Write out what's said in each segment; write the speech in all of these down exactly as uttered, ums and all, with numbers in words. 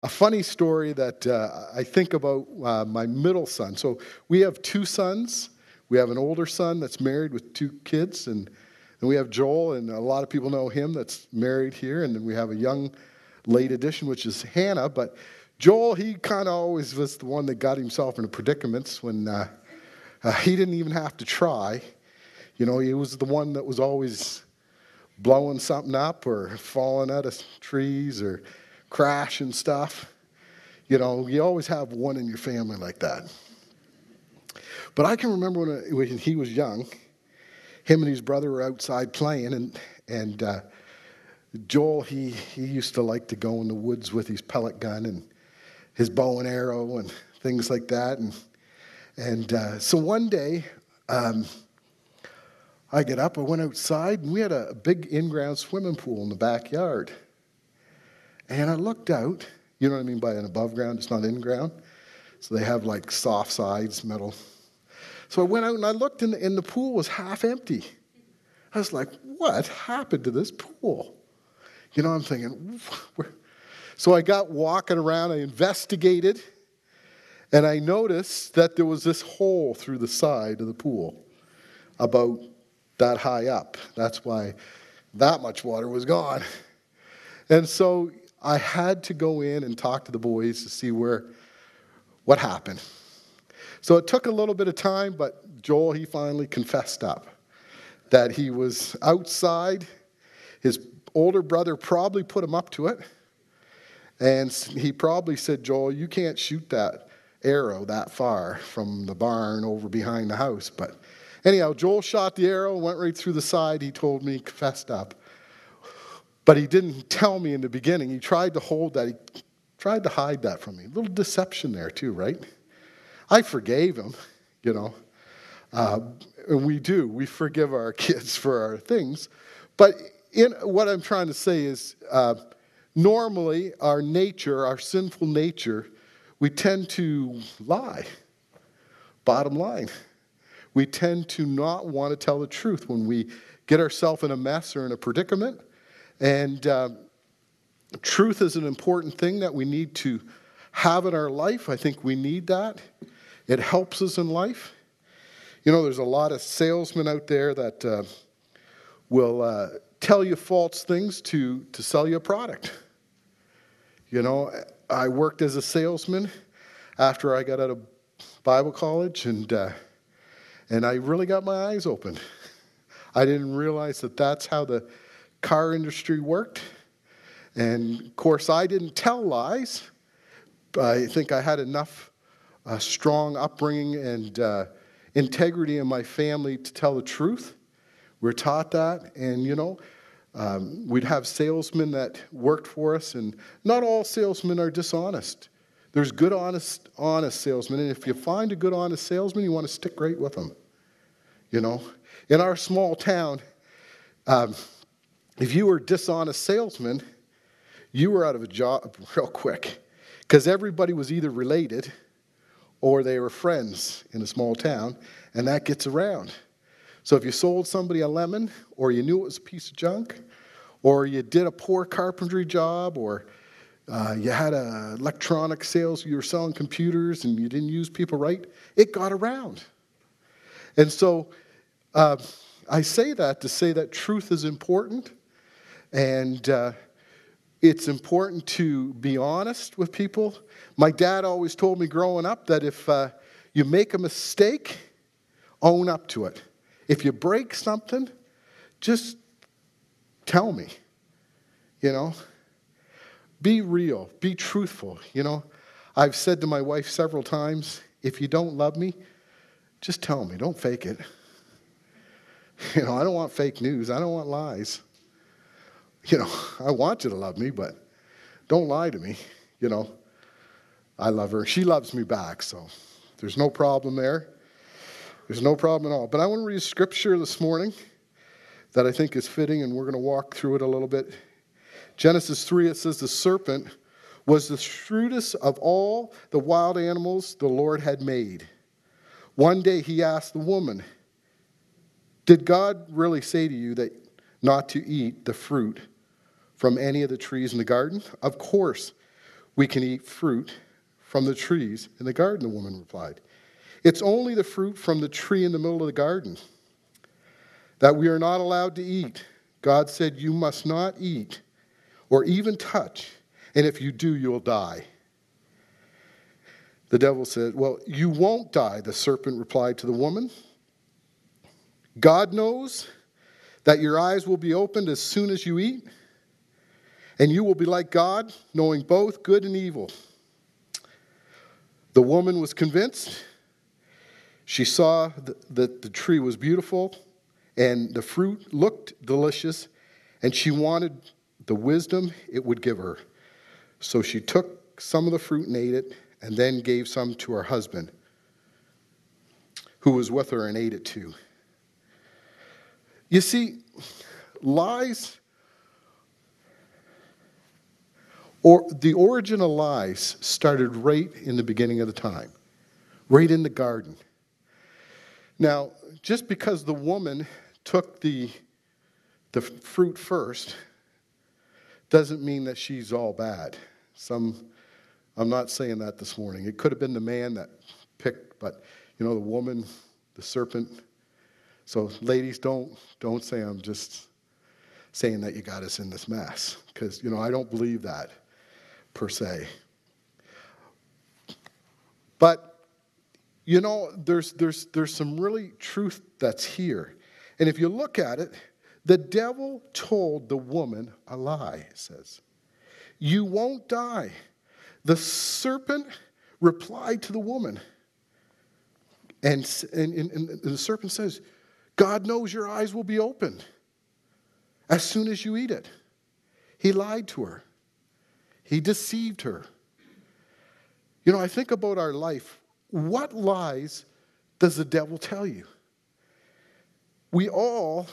a funny story that uh, I think about uh, my middle son. So we have two sons. We have an older son that's married with two kids, and, and we have Joel, and a lot of people know him that's married here, and then we have a young late addition, which is Hannah. But Joel, he kind of always was the one that got himself into predicaments when uh, uh, he didn't even have to try. You know, he was the one that was always blowing something up or falling out of trees or crashing stuff. You know, you always have one in your family like that. But I can remember when, when he was young, him and his brother were outside playing, and and uh, Joel, he, he used to like to go in the woods with his pellet gun and his bow and arrow and things like that. And and uh, so one day, um, I get up, I went outside, and we had a big in-ground swimming pool in the backyard. And I looked out, you know what I mean by an above ground, it's not in ground. So they have like soft sides, metal. So I went out and I looked, and the, and the pool was half empty. I was like, what happened to this pool? You know, I'm thinking, where? So I got walking around, I investigated, and I noticed that there was this hole through the side of the pool, about that high up. That's why that much water was gone. And so I had to go in and talk to the boys to see where, what happened. So it took a little bit of time, but Joel, he finally confessed up that he was outside. His older brother probably put him up to it. And he probably said, Joel, you can't shoot that arrow that far from the barn over behind the house. But anyhow, Joel shot the arrow, went right through the side. He told me, confessed up. But he didn't tell me in the beginning. He tried to hold that. He tried to hide that from me. A little deception there too, right? I forgave him, you know. Uh, and we do. We forgive our kids for our things. But in what I'm trying to say is uh, normally our nature, our sinful nature, we tend to lie. Bottom line. We tend to not want to tell the truth when we get ourselves in a mess or in a predicament. And uh, truth is an important thing that we need to have in our life. I think we need that. It helps us in life. You know, there's a lot of salesmen out there that uh, will uh, tell you false things to, to sell you a product. You know, I worked as a salesman after I got out of Bible college, and uh, and I really got my eyes open. I didn't realize that that's how the car industry worked. And, of course, I didn't tell lies. I think I had enough uh, strong upbringing and uh, integrity in my family to tell the truth. We're taught that. And, you know, um, we'd have salesmen that worked for us. And not all salesmen are dishonest. There's good, honest, honest salesmen. And if you find a good, honest salesman, you want to stick right with them. You know, in our small town, um, if you were a dishonest salesman, you were out of a job real quick, because everybody was either related or they were friends in a small town, and that gets around. So if you sold somebody a lemon, or you knew it was a piece of junk, or you did a poor carpentry job, or uh, you had a electronic sales, you were selling computers and you didn't use people right, it got around. And so uh, I say that to say that truth is important. And uh, it's important to be honest with people. My dad always told me growing up that if uh, you make a mistake, own up to it. If you break something, just tell me. You know, be real, be truthful. You know, I've said to my wife several times, if you don't love me, just tell me. Don't fake it. You know, I don't want fake news. I don't want lies. You know, I want you to love me, but don't lie to me. You know, I love her. She loves me back, so there's no problem there. There's no problem at all. But I want to read a scripture this morning that I think is fitting, and we're going to walk through it a little bit. Genesis three, it says, the serpent was the shrewdest of all the wild animals the Lord had made. One day he asked the woman, did God really say to you that not to eat the fruit from any of the trees in the garden? Of course, we can eat fruit from the trees in the garden, the woman replied. It's only the fruit from the tree in the middle of the garden that we are not allowed to eat. God said you must not eat or even touch, and if you do, you'll die. The devil said, well, you won't die, the serpent replied to the woman. God knows that your eyes will be opened as soon as you eat, and you will be like God, knowing both good and evil. The woman was convinced. She saw that the tree was beautiful, and the fruit looked delicious, and she wanted the wisdom it would give her. So she took some of the fruit and ate it, and then gave some to her husband, who was with her, and ate it too. You see, lies, or the origin of lies started right in the beginning of the time, right in the garden. Now, just because the woman took the, the fruit first doesn't mean that she's all bad. Some, I'm not saying that this morning. It could have been the man that picked, but, you know, the woman, the serpent. So, ladies, don't don't say I'm just saying that you got us in this mess, because, you know, I don't believe that per se. But, you know, there's there's there's some really truth that's here. And if you look at it, the devil told the woman a lie, it says. You won't die. The serpent replied to the woman. And, and, and, and the serpent says, God knows your eyes will be opened as soon as you eat it. He lied to her. He deceived her. You know, I think about our life. What lies does the devil tell you? We all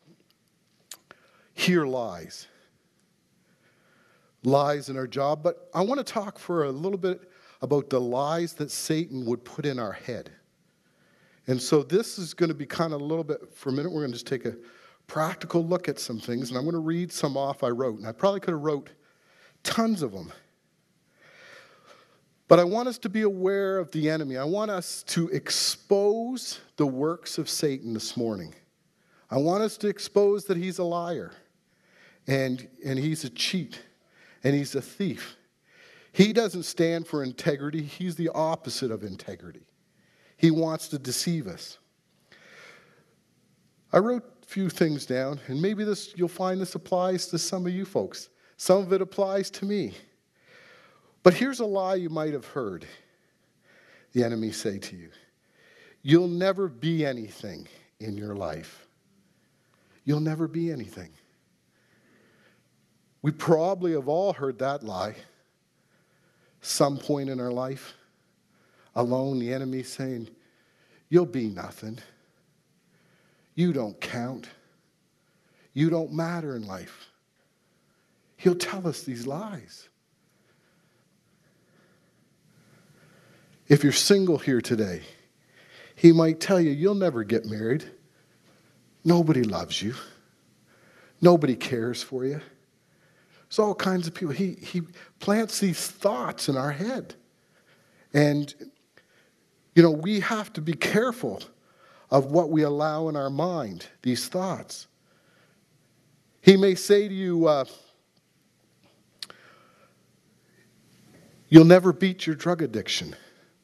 hear lies. Lies in our job, but I want to talk for a little bit about the lies that Satan would put in our head. And so this is going to be kind of a little bit, for a minute, we're going to just take a practical look at some things, and I'm going to read some off I wrote. And I probably could have wrote tons of them. But I want us to be aware of the enemy. I want us to expose the works of Satan this morning. I want us to expose that he's a liar, and, and he's a cheat, and he's a thief. He doesn't stand for integrity. He's the opposite of integrity. He wants to deceive us. I wrote a few things down, and maybe this you'll find this applies to some of you folks. Some of it applies to me. But here's a lie you might have heard the enemy say to you. You'll never be anything in your life. You'll never be anything. We probably have all heard that lie some point in our life. Alone, the enemy saying, you'll be nothing. You don't count. You don't matter in life. He'll tell us these lies. If you're single here today, he might tell you, you'll never get married. Nobody loves you. Nobody cares for you. There's all kinds of people. He, he plants these thoughts in our head. And, you know, we have to be careful of what we allow in our mind, these thoughts. He may say to you, uh, you'll never beat your drug addiction.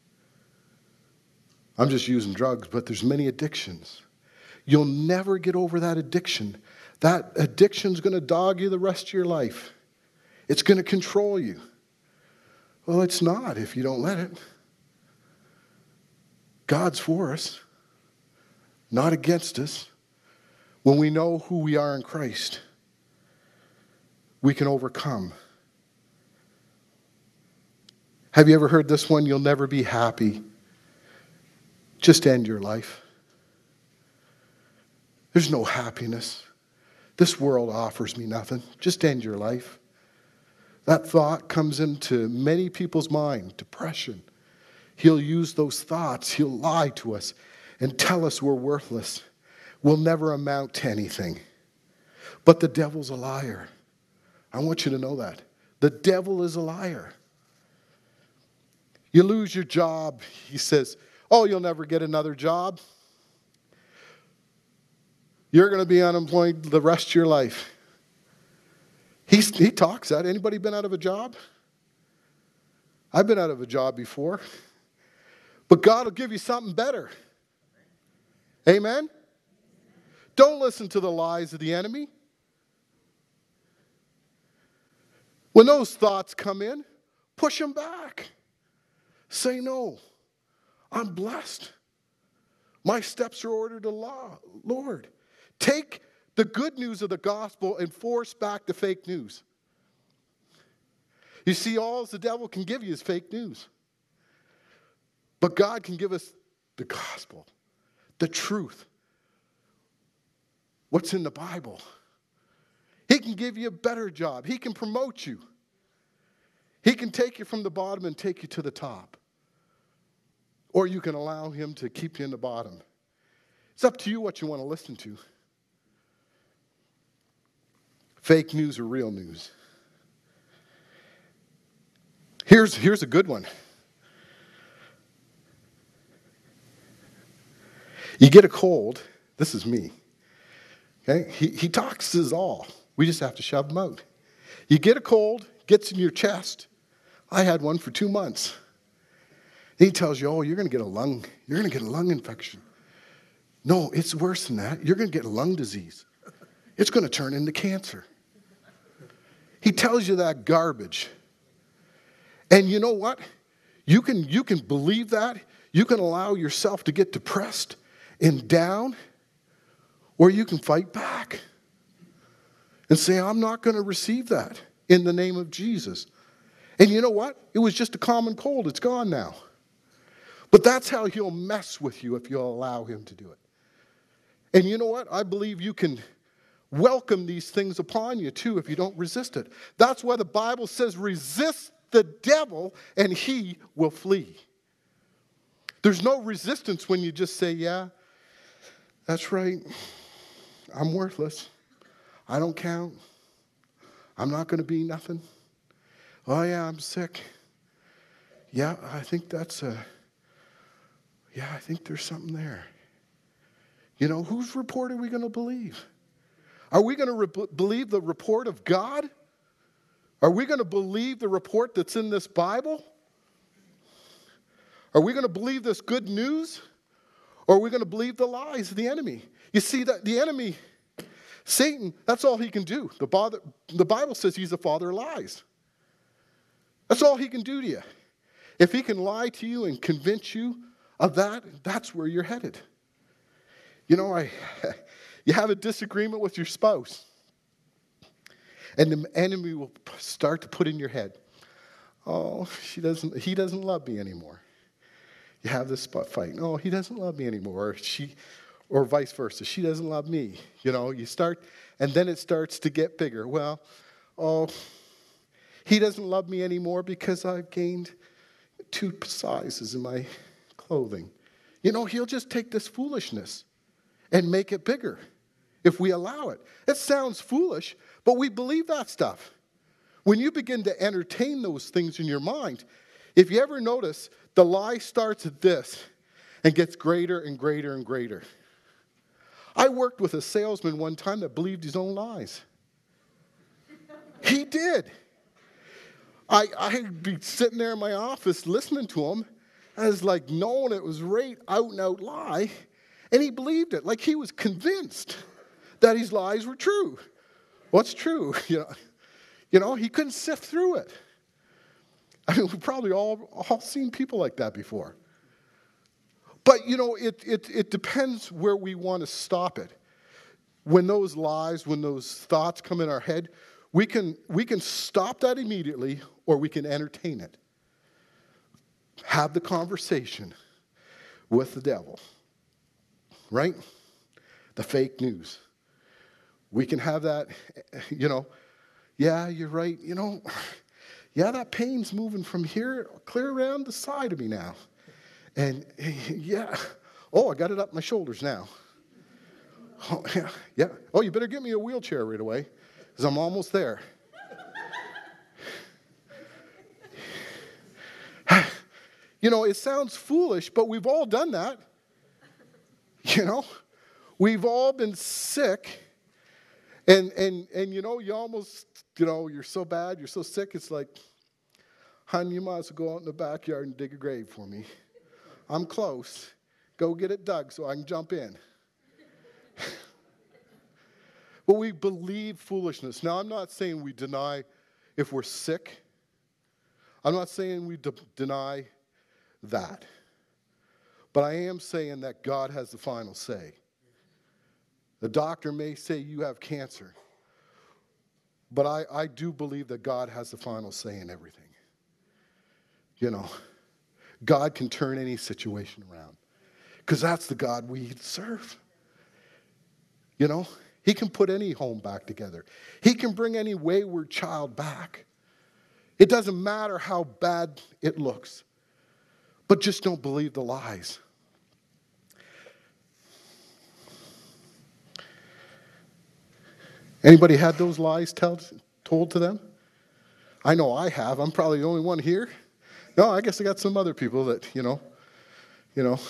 I'm just using drugs, but there's many addictions. You'll never get over that addiction. That addiction's going to dog you the rest of your life. It's going to control you. Well, it's not if you don't let it. God's for us, not against us. When we know who we are in Christ, we can overcome. Have you ever heard this one? You'll never be happy. Just end your life. There's no happiness. This world offers me nothing. Just end your life. That thought comes into many people's mind, depression. He'll use those thoughts. He'll lie to us and tell us we're worthless. We'll never amount to anything. But the devil's a liar. I want you to know that. The devil is a liar. You lose your job. He says, oh, you'll never get another job. You're going to be unemployed the rest of your life. He's, he talks that. Anybody been out of a job? I've been out of a job before. But God will give you something better. Amen? Don't listen to the lies of the enemy. When those thoughts come in, push them back. Say, no, I'm blessed. My steps are ordered to law, Lord. Take the good news of the gospel and force back the fake news. You see, all the devil can give you is fake news. But God can give us the gospel, the truth, what's in the Bible. He can give you a better job. He can promote you. He can take you from the bottom and take you to the top. Or you can allow him to keep you in the bottom. It's up to you what you want to listen to. Fake news or real news. Here's, here's a good one. You get a cold. This is me. Okay? He, he talks his all. We just have to shove him out. You get a cold, gets in your chest. I had one for two months. He tells you, oh, you're going to get a lung, you're going to get a lung infection. No, it's worse than that. You're going to get lung disease. It's going to turn into cancer. He tells you that garbage. And you know what? You can, you can believe that. You can allow yourself to get depressed and down, or you can fight back and say, I'm not going to receive that in the name of Jesus. And you know what? It was just a common cold. It's gone now. But that's how he'll mess with you if you'll allow him to do it. And you know what? I believe you can welcome these things upon you too if you don't resist it. That's why the Bible says resist the devil and he will flee. There's no resistance when you just say, yeah, that's right. I'm worthless. I don't count. I'm not going to be nothing. Oh, yeah, I'm sick. Yeah, I think that's a, yeah, I think there's something there. You know, whose report are we going to believe? Are we going to re- believe the report of God? Are we going to believe the report that's in this Bible? Are we going to believe this good news? Or are we going to believe the lies of the enemy? You see, that the enemy, Satan, that's all he can do. The, bother, the Bible says he's the father of lies. That's all he can do to you. If he can lie to you and convince you of that, that's where you're headed. You know, I, you have a disagreement with your spouse, and the enemy will start to put in your head, oh, she doesn't, he doesn't love me anymore. You have this fight. Oh, he doesn't love me anymore. Or she, or vice versa. She doesn't love me. You know, you start, and then it starts to get bigger. Well, oh, he doesn't love me anymore because I've gained two sizes in my clothing. You know, he'll just take this foolishness and make it bigger if we allow it. It sounds foolish, but we believe that stuff. When you begin to entertain those things in your mind, if you ever notice, the lie starts at this and gets greater and greater and greater. I worked with a salesman one time that believed his own lies. He did. I, I'd be sitting there in my office listening to him. I was like knowing it was right out and out lie. And he believed it. Like he was convinced that his lies were true. What's true? You know, you know, he couldn't sift through it. I mean, we've probably all, all seen people like that before. But, you know, it, it, it depends where we want to stop it. When those lies, when those thoughts come in our head, we can, we can stop that immediately or we can entertain it. Have the conversation with the devil. Right? The fake news. We can have that, you know, yeah, you're right. You know, yeah, that pain's moving from here clear around the side of me now. And yeah, oh, I got it up my shoulders now. Oh, yeah, yeah. Oh, you better get me a wheelchair right away because I'm almost there. You know, it sounds foolish, but we've all done that. You know, we've all been sick. And, and, and you know, you almost, you know, you're so bad, you're so sick, it's like, hon, you might as well go out in the backyard and dig a grave for me. I'm close. Go get it dug so I can jump in. But we believe foolishness. Now, I'm not saying we deny if we're sick. I'm not saying we de- deny that. But I am saying that God has the final say. The doctor may say you have cancer. But I, I do believe that God has the final say in everything. You know, God can turn any situation around. Because that's the God we serve. You know, he can put any home back together. He can bring any wayward child back. It doesn't matter how bad it looks. But just don't believe the lies. Anybody had those lies tell, told to them? I know I have. I'm probably the only one here. No, I guess I got some other people that, you know, you know.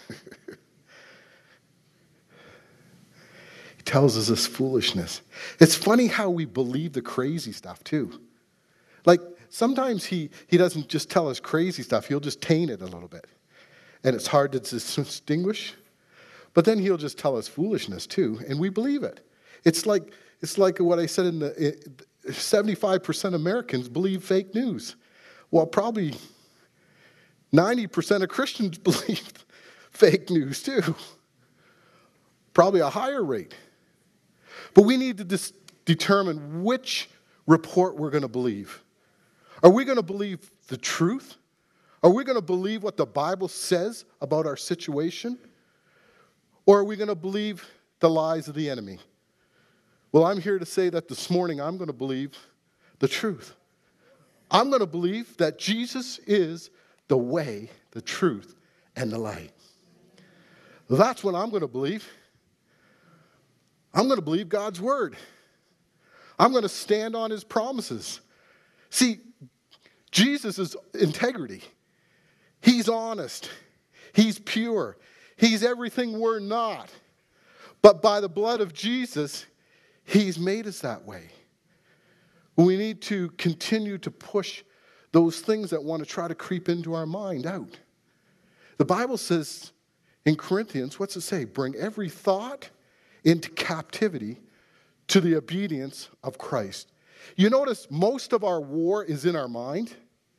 He tells us this foolishness. It's funny how we believe the crazy stuff too. Like sometimes he, he doesn't just tell us crazy stuff. He'll just taint it a little bit. And it's hard to distinguish. But then he'll just tell us foolishness too. And we believe it. It's like, it's like what I said in the it, seventy-five percent of Americans believe fake news. Well, probably ninety percent of Christians believe fake news too. Probably a higher rate. But we need to dis- determine which report we're going to believe. Are we going to believe the truth? Are we going to believe what the Bible says about our situation? Or are we going to believe the lies of the enemy? Well, I'm here to say that this morning I'm going to believe the truth. I'm going to believe that Jesus is the way, the truth, and the light. That's what I'm going to believe. I'm going to believe God's word. I'm going to stand on his promises. See, Jesus is integrity. He's honest. He's pure. He's everything we're not. But by the blood of Jesus, he's made us that way. We need to continue to push those things that want to try to creep into our mind out. The Bible says in Corinthians, what's it say? Bring every thought into captivity to the obedience of Christ. You notice most of our war is in our mind.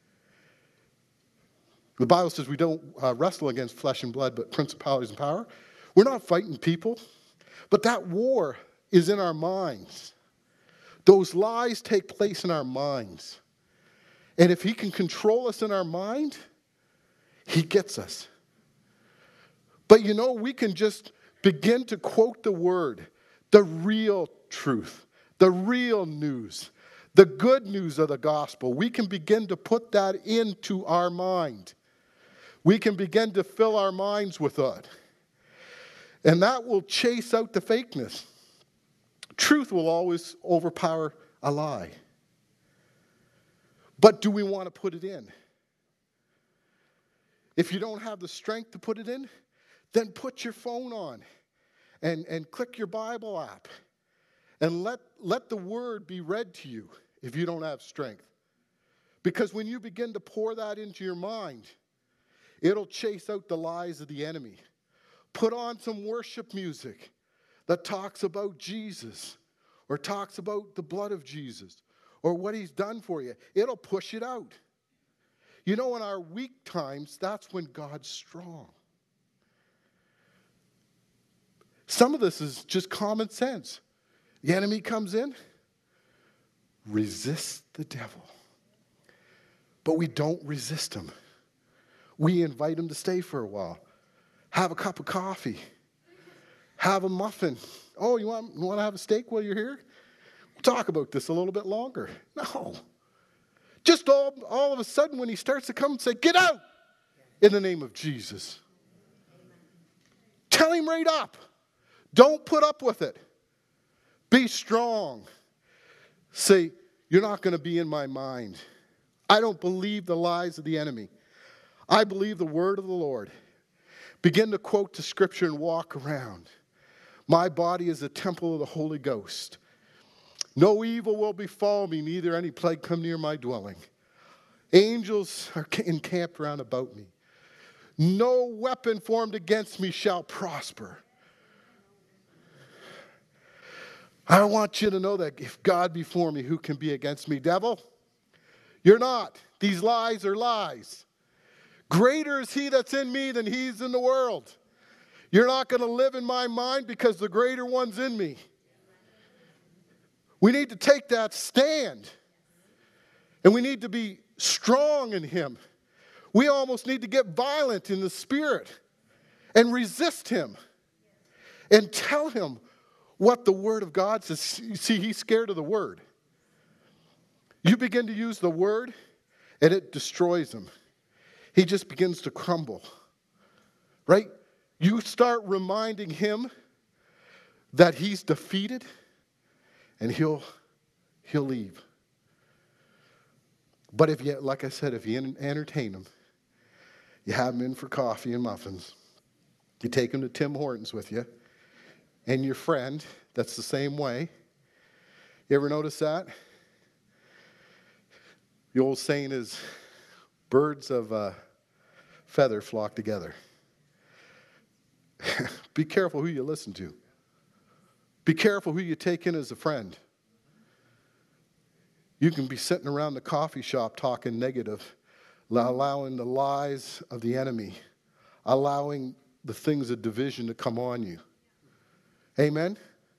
The Bible says we don't uh, wrestle against flesh and blood, but principalities and power. We're not fighting people, but that war is in our minds. Those lies take place in our minds. And if he can control us in our mind, he gets us. But you know, we can just begin to quote the word, the real truth, the real news, the good news of the gospel. We can begin to put that into our mind. We can begin to fill our minds with it. And that will chase out the fakeness. Truth will always overpower a lie. But do we want to put it in? If you don't have the strength to put it in, then put your phone on and, and click your Bible app and let, let the word be read to you if you don't have strength. Because when you begin to pour that into your mind, it'll chase out the lies of the enemy. Put on some worship music that talks about Jesus or talks about the blood of Jesus or what he's done for you. It'll push it out. You know, in our weak times, that's when God's strong. Some of this is just common sense. The enemy comes in, resist the devil. But we don't resist him. We invite him to stay for a while. Have a cup of coffee. Have a muffin. Oh, you want, you want to have a steak while you're here? We'll talk about this a little bit longer. No. Just all, all of a sudden when he starts to come and say, get out in the name of Jesus. Tell him right up. Don't put up with it. Be strong. Say, you're not going to be in my mind. I don't believe the lies of the enemy. I believe the word of the Lord. Begin to quote the scripture and walk around. My body is a temple of the Holy Ghost. No evil will befall me, neither any plague come near my dwelling. Angels are encamped round about me. No weapon formed against me shall prosper. I want you to know that if God be for me, who can be against me? Devil, you're not. These lies are lies. Greater is he that's in me than he's in the world. You're not going to live in my mind because the greater one's in me. We need to take that stand. And we need to be strong in him. We almost need to get violent in the spirit and resist him and tell him what the word of God says. You see, he's scared of the word. You begin to use the word and it destroys him. He just begins to crumble. Right? You start reminding him that he's defeated and he'll he'll leave. But if you, like I said, if you entertain him, you have him in for coffee and muffins, you take him to Tim Hortons with you, and your friend, that's the same way. You ever notice that? The old saying is, birds of a feather flock together. Be careful who you listen to. Be careful who you take in as a friend. You can be sitting around the coffee shop talking negative, allowing the lies of the enemy, allowing the things of division to come on you. Amen?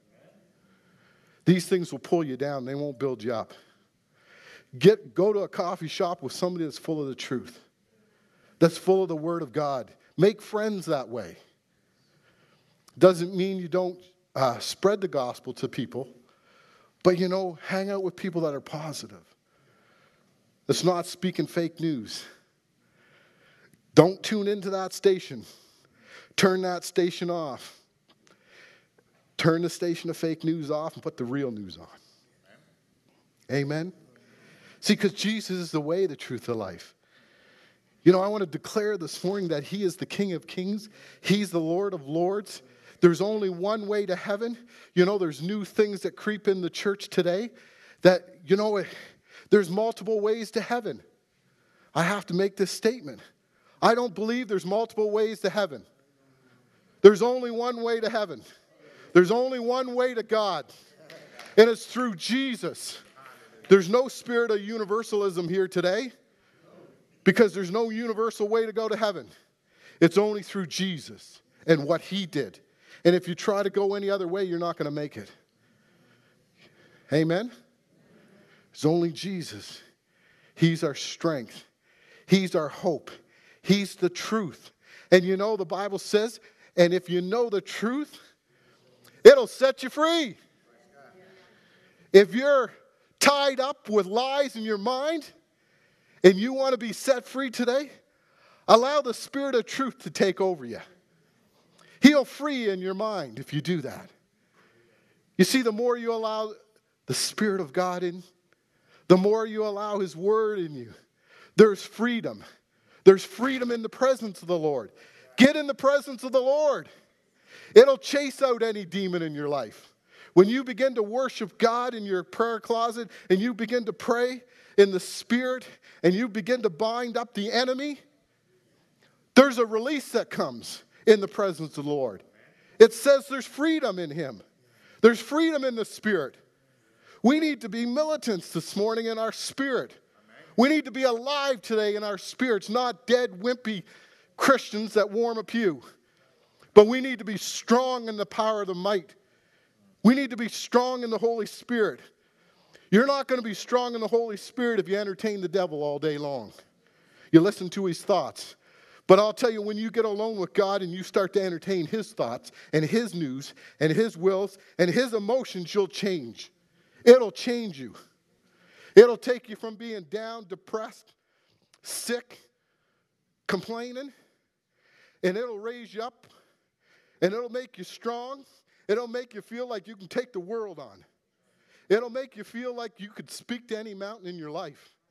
These things will pull you down. They won't build you up. Get, go to a coffee shop with somebody that's full of the truth, that's full of the Word of God. Make friends that way. Doesn't mean you don't uh, spread the gospel to people, but, you know, hang out with people that are positive. That's not speaking fake news. Don't tune into that station. Turn that station off. Turn the station of fake news off and put the real news on. Amen? Amen? See, because Jesus is the way, the truth, the life. You know, I want to declare this morning that he is the King of Kings. He's the Lord of Lords. There's only one way to heaven. You know, there's new things that creep in the church today that, you know, there's multiple ways to heaven. I have to make this statement. I don't believe there's multiple ways to heaven. There's only one way to heaven. There's only one way to God. And it's through Jesus. There's no spirit of universalism here today because there's no universal way to go to heaven. It's only through Jesus and what he did. And if you try to go any other way, you're not going to make it. Amen? It's only Jesus. He's our strength. He's our hope. He's the truth. And you know, the Bible says, and if you know the truth, it'll set you free. If you're tied up with lies in your mind and you want to be set free today, allow the Spirit of truth to take over you. He'll free you in your mind if you do that. You see, the more you allow the Spirit of God in, the more you allow his word in you, there's freedom. There's freedom in the presence of the Lord. Get in the presence of the Lord. It'll chase out any demon in your life. When you begin to worship God in your prayer closet and you begin to pray in the Spirit and you begin to bind up the enemy, there's a release that comes in the presence of the Lord. It says there's freedom in him. There's freedom in the Spirit. We need to be militants this morning in our spirit. We need to be alive today in our spirits, not dead, wimpy Christians that warm a pew. But we need to be strong in the power of the might. We need to be strong in the Holy Spirit. You're not going to be strong in the Holy Spirit if you entertain the devil all day long. You listen to his thoughts. But I'll tell you, when you get alone with God and you start to entertain his thoughts and his news and his wills and his emotions, you'll change. It'll change you. It'll take you from being down, depressed, sick, complaining, and it'll raise you up, and it'll make you strong. It'll make you feel like you can take the world on. It'll make you feel like you could speak to any mountain in your life.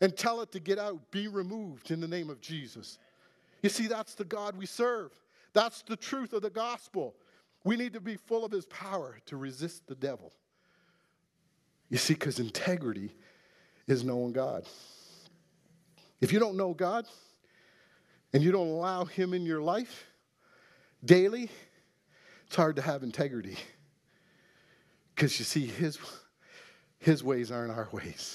and tell it to get out, be removed in the name of Jesus. You see, that's the God we serve. That's the truth of the gospel. We need to be full of his power to resist the devil. You see, because integrity is knowing God. If you don't know God and you don't allow him in your life daily, it's hard to have integrity. Because you see, his, his ways aren't our ways.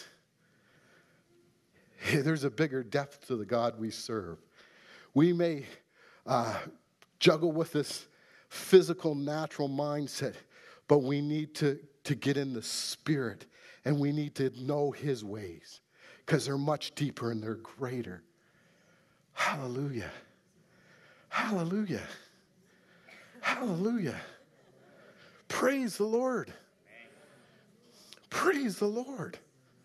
There's a bigger depth to the God we serve. We may uh, juggle with this physical, natural mindset, but we need to, to get in the spirit, and we need to know his ways because they're much deeper and they're greater. Hallelujah. Hallelujah. Hallelujah. Praise the Lord. Praise the Lord.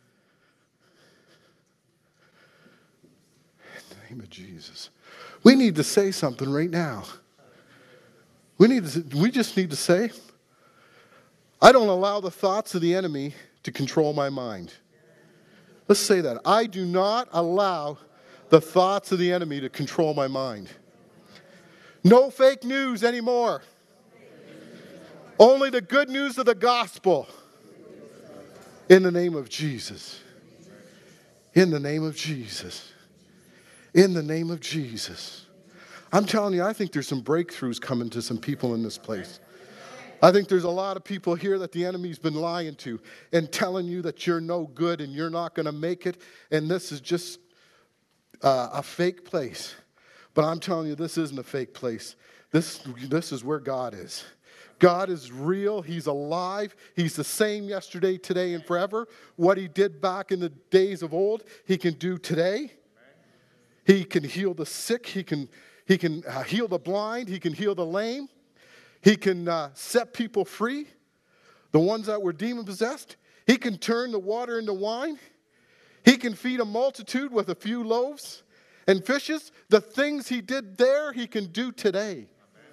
In the name of Jesus. We need to say something right now. We need to, we just need to say, I don't allow the thoughts of the enemy to control my mind. Let's say that. I do not allow the thoughts of the enemy to control my mind. No fake news anymore. Only the good news of the gospel. In the name of Jesus. In the name of Jesus. In the name of Jesus. I'm telling you, I think there's some breakthroughs coming to some people in this place. I think there's a lot of people here that the enemy's been lying to and telling you that you're no good and you're not going to make it, and this is just uh, a fake place. But I'm telling you, this isn't a fake place. This, this is where God is. God is real. He's alive. He's the same yesterday, today, and forever. What he did back in the days of old, he can do today. He can heal the sick. He can, he can uh, heal the blind. He can heal the lame. He can uh, set people free, the ones that were demon-possessed. He can turn the water into wine. He can feed a multitude with a few loaves and fishes. The things he did there, he can do today.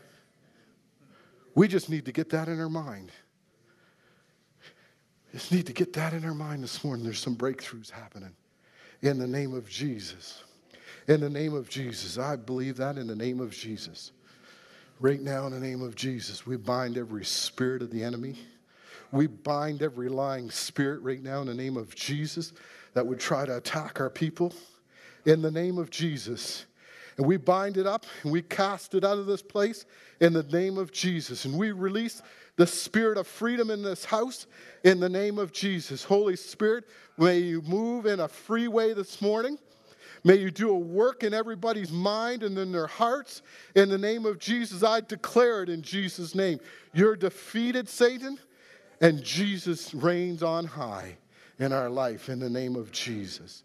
We just need to get that in our mind. We just need to get that in our mind this morning. There's some breakthroughs happening in the name of Jesus. In the name of Jesus. I believe that in the name of Jesus. Right now, in the name of Jesus, we bind every spirit of the enemy. We bind every lying spirit right now in the name of Jesus that would try to attack our people. In the name of Jesus. And we bind it up and we cast it out of this place in the name of Jesus. And we release the spirit of freedom in this house in the name of Jesus. Holy Spirit, may you move in a free way this morning. May you do a work in everybody's mind and in their hearts. In the name of Jesus, I declare it in Jesus' name. You're defeated, Satan, and Jesus reigns on high in our life in the name of Jesus.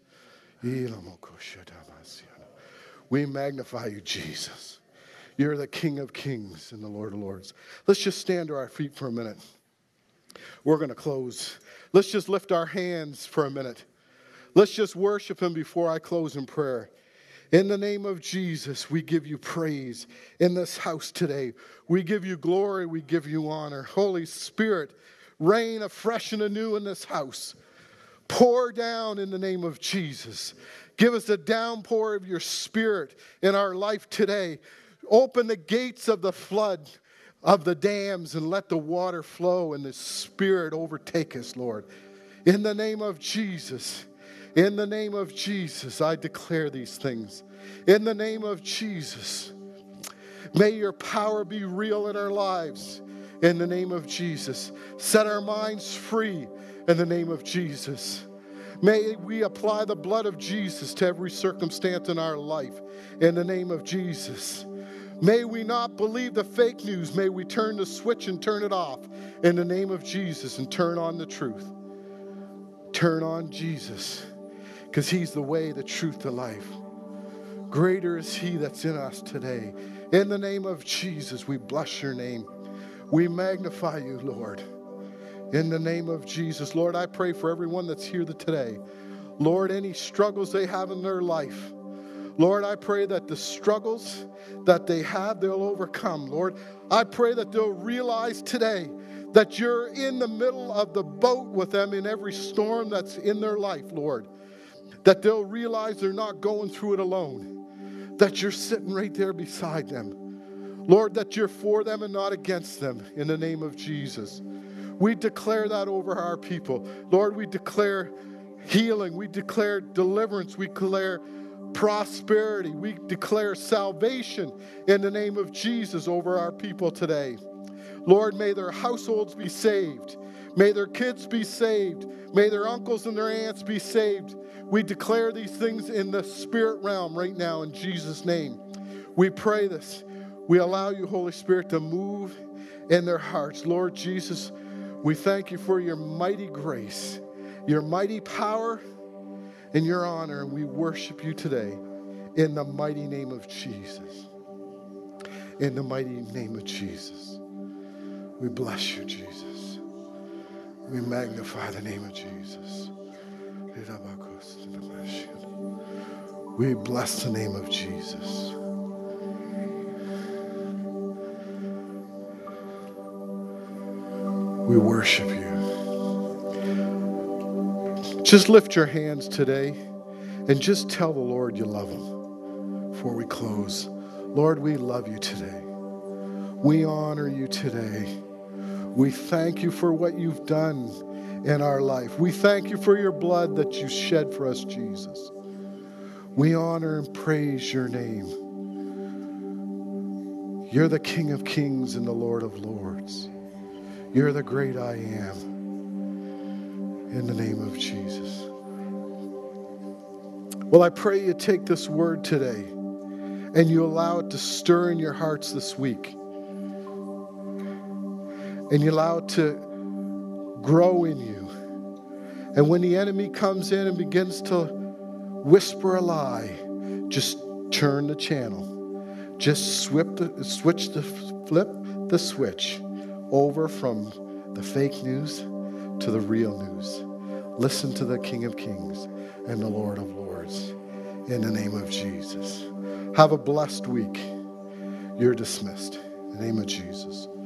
We magnify you, Jesus. You're the King of kings and the Lord of lords. Let's just stand to our feet for a minute. We're going to close. Let's just lift our hands for a minute. Let's just worship him before I close in prayer. In the name of Jesus, we give you praise in this house today. We give you glory. We give you honor. Holy Spirit, reign afresh and anew in this house. Pour down in the name of Jesus. Give us a downpour of your spirit in our life today. Open the gates of the flood of the dams and let the water flow and the spirit overtake us, Lord. In the name of Jesus. In the name of Jesus, I declare these things. In the name of Jesus, may your power be real in our lives. In the name of Jesus, set our minds free. In the name of Jesus, may we apply the blood of Jesus to every circumstance in our life. In the name of Jesus, may we not believe the fake news. May we turn the switch and turn it off. In the name of Jesus, and turn on the truth. Turn on Jesus. Because he's the way, the truth, the life. Greater is he that's in us today. In the name of Jesus, we bless your name. We magnify you, Lord. In the name of Jesus. Lord, I pray for everyone that's here today. Lord, any struggles they have in their life. Lord, I pray that the struggles that they have, they'll overcome. Lord, I pray that they'll realize today that you're in the middle of the boat with them in every storm that's in their life, Lord. that they'll realize they're not going through it alone, that you're sitting right there beside them. Lord, that you're for them and not against them, in the name of Jesus. We declare that over our people. Lord, we declare healing. We declare deliverance. We declare prosperity. We declare salvation in the name of Jesus over our people today. Lord, may their households be saved. May their kids be saved. May their uncles and their aunts be saved. We declare these things in the spirit realm right now in Jesus' name. We pray this. We allow you, Holy Spirit, to move in their hearts. Lord Jesus, we thank you for your mighty grace, your mighty power, and your honor. And we worship you today in the mighty name of Jesus. In the mighty name of Jesus. We bless you, Jesus. We magnify the name of Jesus. We bless the name of Jesus. We worship you. Just lift your hands today and just tell the Lord you love him before we close. Lord, we love you today. We honor you today. We thank you for what you've done in our life. We thank you for your blood that you shed for us, Jesus. We honor and praise your name. You're the King of Kings and the Lord of Lords. You're the great I am. In the name of Jesus. Well, I pray you take this word today and you allow it to stir in your hearts this week. And you allow it to grow in you. And when the enemy comes in and begins to whisper a lie, just turn the channel. Just swip the, switch the, flip the switch over from the fake news to the real news. Listen to the King of Kings and the Lord of Lords in the name of Jesus. Have a blessed week. You're dismissed. In the name of Jesus.